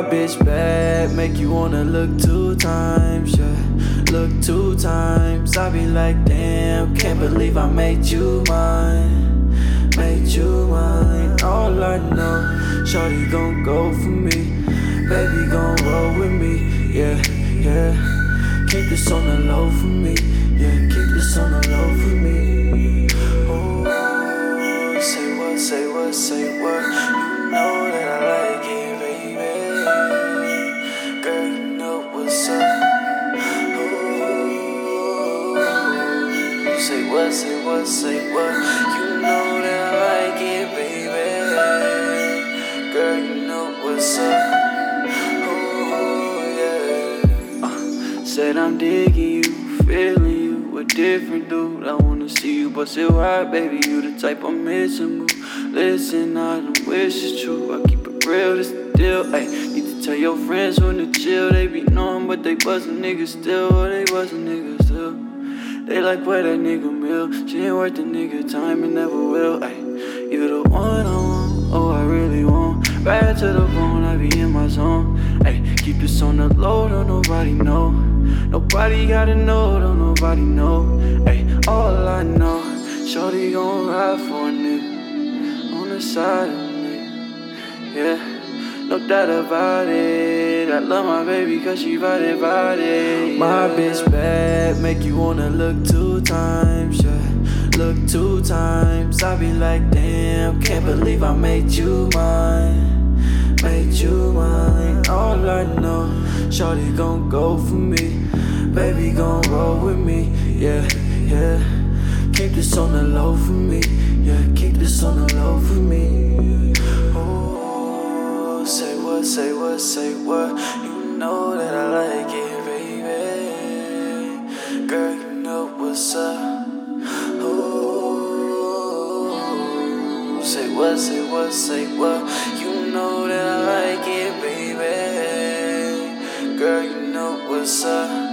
My bitch bad, make you wanna look 2 times, yeah. Look 2 times, I be like, damn, can't believe I made you mine. Made you mine, all I know, shawty gon' go for me. Baby gon' roll with me, yeah, yeah. Keep this on the low for me, yeah. Keep this on the low for me. Oh, say what, say what, say what. You know that I like it, baby. Girl, you know what's up. Oh, say what, say what, say what. You know that I like it, baby. Girl, you know what's up. Said I'm digging you, feeling you, a different dude. I wanna see you bust it wide, baby. You the type I'm missing, move. Listen, I don't wish it's true. I keep it real, this the deal. Ay, need to tell your friends when to chill. They be knowing, but they bustin' niggas still. Or they bustin' niggas still. They like where that nigga mill. She ain't worth the nigga time and never will. Ay, you the one I want, oh I really want. Bad to the bone, I be in my zone. Ay, keep this on the low, don't nobody know. Nobody gotta know, don't nobody know. Ay, all I know, shorty gon' ride for a nigga on the side of me, yeah. No doubt about it, I love my baby cause she body, yeah. My bitch bad, make you wanna look 2 times, yeah. Look 2 times, I be like, damn, can't believe I made you mine. Made you mine, all I know, shawty gon' go for me. Baby gon' roll with me, yeah, yeah. Keep this on the low for me, yeah. Keep this on the low for me. Oh, say what, say what, say what. You know that I like it, baby. Girl, you know what's up. Oh, say what, say what, say what. You know that I like it, baby. Girl, you know what's up.